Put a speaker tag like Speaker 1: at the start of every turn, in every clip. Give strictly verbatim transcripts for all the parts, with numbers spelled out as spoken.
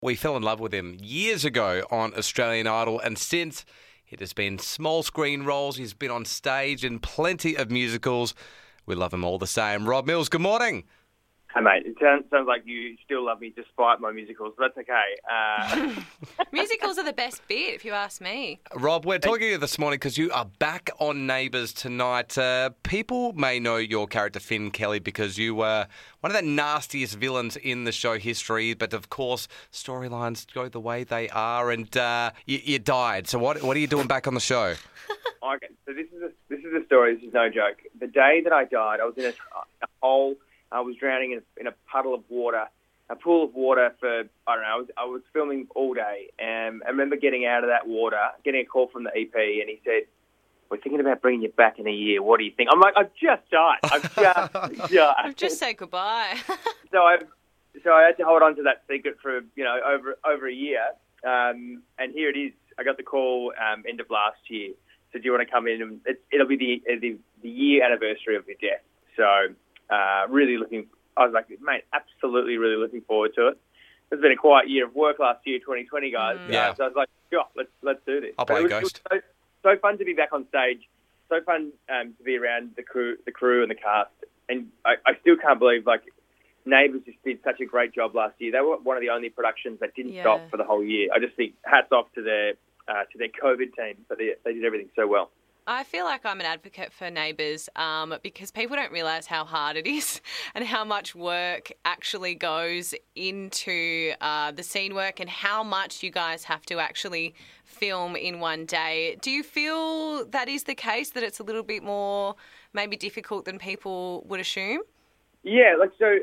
Speaker 1: We fell in love with him years ago on Australian Idol, and since it has been small screen roles. He's been on stage in plenty of musicals. We love him all the same. Rob Mills, good morning.
Speaker 2: Hey, mate, it sounds, sounds like you still love me despite my musicals, but that's okay. Uh...
Speaker 3: Musicals are the best bit, if you ask me.
Speaker 1: Rob, we're talking to you this morning because you are back on Neighbours tonight. Uh, people may know your character, Finn Kelly, because you were one of the nastiest villains in the show history, but of course, storylines go the way they are, and uh, you, you died. So what, what are you doing back on the show?
Speaker 2: Okay, so this is a, this is a story, this is no joke. The day that I died, I was in a, a hole. I was drowning in a, in a puddle of water, a pool of water for, I don't know, I was, I was filming all day. And I remember getting out of that water, getting a call from the E P, and he said, we're thinking about bringing you back in a year. What do you think? I'm like, I've just died. I've just died.
Speaker 3: I've just said goodbye.
Speaker 2: so, I so I had to hold on to that secret for, you know, over over a year. Um, and here it is. I got the call um, end of last year. So do you want to come in? And it, it'll be the, the, the year anniversary of your death. So... Uh, really looking, I was like, mate, absolutely really looking forward to it. It's been a quiet year of work last year, twenty twenty, guys.
Speaker 3: Mm.
Speaker 1: Yeah.
Speaker 2: Uh, so I was like, sure, let's let's do this.
Speaker 1: I'll play
Speaker 2: it was,
Speaker 1: Ghost.
Speaker 2: It was so, so fun to be back on stage. So fun um, to be around the crew, the crew and the cast. And I, I still can't believe, like, Neighbours just did such a great job last year. They were one of the only productions that didn't
Speaker 3: Yeah.
Speaker 2: stop for the whole year. I just think hats off to their uh, to their COVID team, but they they did everything so well.
Speaker 3: I feel like I'm an advocate for Neighbours um, because people don't realise how hard it is and how much work actually goes into uh, the scene work and how much you guys have to actually film in one day. Do you feel that is the case, that it's a little bit more maybe difficult than people would assume?
Speaker 2: Yeah, like so...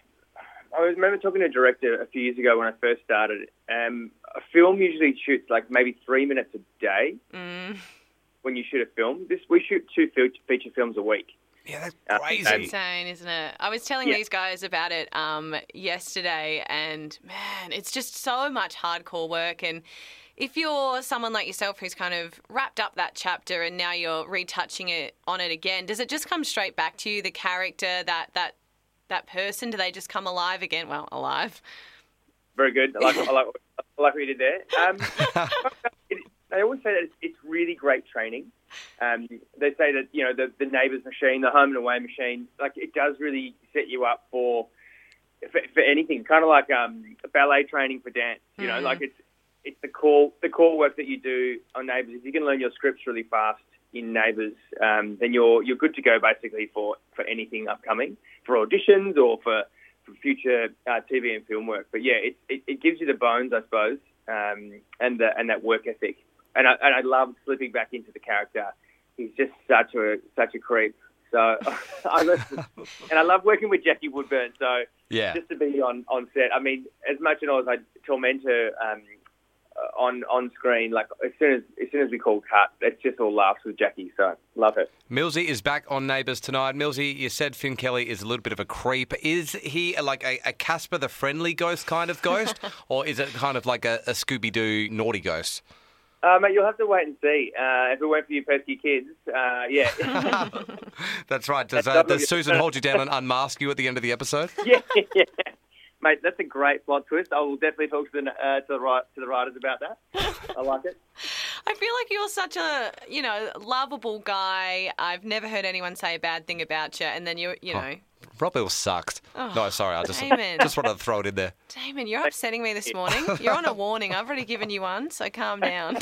Speaker 2: I remember talking to a director a few years ago when I first started. Um, a film usually shoots like maybe three minutes a day.
Speaker 3: Mm.
Speaker 2: When you shoot a film. This we shoot two feature films a week.
Speaker 1: Yeah, that's
Speaker 2: Uh,
Speaker 1: crazy.
Speaker 3: It's insane, isn't it? I was telling
Speaker 2: Yeah.
Speaker 3: these guys about it um, yesterday, and man, it's just so much hardcore work. And if you're someone like yourself who's kind of wrapped up that chapter and now you're retouching it on it again, does it just come straight back to you, the character, that that that person? Do they just come alive again? Well, alive.
Speaker 2: Very good. I like, I like, I like what you did there. Um, it, they always say that it's, it's really great training. Um, they say that, you know, the, the Neighbours machine, the home and away machine, like it does really set you up for for, for anything. Kind of like um, ballet training for dance. You know,
Speaker 3: Mm.
Speaker 2: like it's it's the core the core work that you do on Neighbours. If you can learn your scripts really fast in Neighbours, um, then you're you're good to go basically for, for anything upcoming, for auditions or for for future uh, T V and film work. But yeah, it, it it gives you the bones, I suppose, um, and the and that work ethic. And I and I love slipping back into the character. He's just such a such a creep. So I listen, and I love working with Jackie Woodburn. So
Speaker 1: Yeah.
Speaker 2: just to be on, on set, I mean, as much as I torment her um, on on screen, like as soon as as soon as we call cut, it's just all laughs with Jackie. So love it.
Speaker 1: Millsy is back on Neighbours tonight. Millsy, you said Finn Kelly is a little bit of a creep. Is he like a, a Casper the Friendly Ghost kind of ghost, or is it kind of like a, a Scooby-Doo naughty ghost?
Speaker 2: Uh, mate, you'll have to wait and see. Uh, if it weren't for you pesky kids, uh, yeah.
Speaker 1: That's right. Does,
Speaker 2: That's
Speaker 1: uh,
Speaker 2: lovely.
Speaker 1: does Susan hold you down and unmask you at the end of the episode?
Speaker 2: yeah, yeah. Mate, that's a great plot twist. I will definitely talk to the, uh, to the, to the writers about that. I like it.
Speaker 3: I feel like you're such a, you know, lovable guy. I've never heard anyone say a bad thing about you, and then you, you know...
Speaker 1: Rob Hill sucked.
Speaker 3: Oh,
Speaker 1: no, sorry, I just
Speaker 3: Damon.
Speaker 1: just wanted to throw it in there.
Speaker 3: Damon, you're upsetting me this morning. You're on a warning. I've already given you one, so calm down.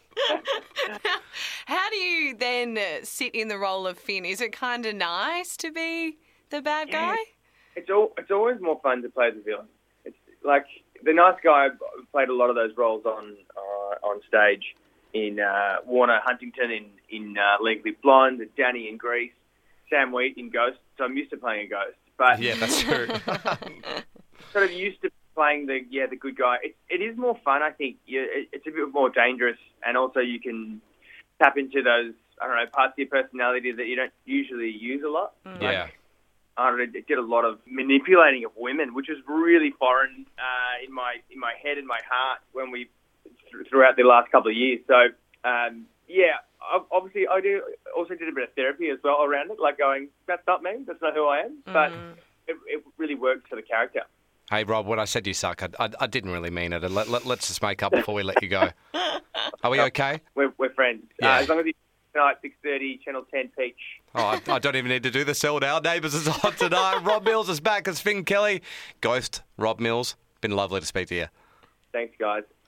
Speaker 3: How do you then sit in the role of Finn? Is it kind of nice to be the bad guy?
Speaker 2: It's all, it's always more fun to play the villain. It's like the nice guy. I've played a lot of those roles on uh, on stage in uh, Warner Huntington in in uh, Legally Blonde, Danny in Grease, Sam Wheat in Ghost. So I'm used to playing a ghost, but
Speaker 1: Yeah, that's true.
Speaker 2: sort of used to playing the yeah the good guy. It, it is more fun, I think. You, it, it's a bit more dangerous, and also you can tap into those I don't know parts of your personality that you don't usually use a lot.
Speaker 1: Yeah.
Speaker 2: I don't know, it did a lot of manipulating of women, which was really foreign uh, in my in my head and my heart when we throughout the last couple of years. So um, yeah, obviously I do also did a bit of therapy as well around it, like going, that's not me, that's not who I am, but it, it really worked for the character.
Speaker 1: Hey, Rob, when I said you suck, I, I, I didn't really mean it. Let, let, let's just make up before we let you go. Are we okay?
Speaker 2: We're, we're friends.
Speaker 1: Yeah.
Speaker 2: Uh, as long as you tonight, six thirty, Channel ten Peach.
Speaker 1: Oh, I, I don't even need to do the sell now. Neighbours is on tonight. Rob Mills is back as Finn Kelly. Ghost, Rob Mills. Been lovely to speak to you.
Speaker 2: Thanks, guys.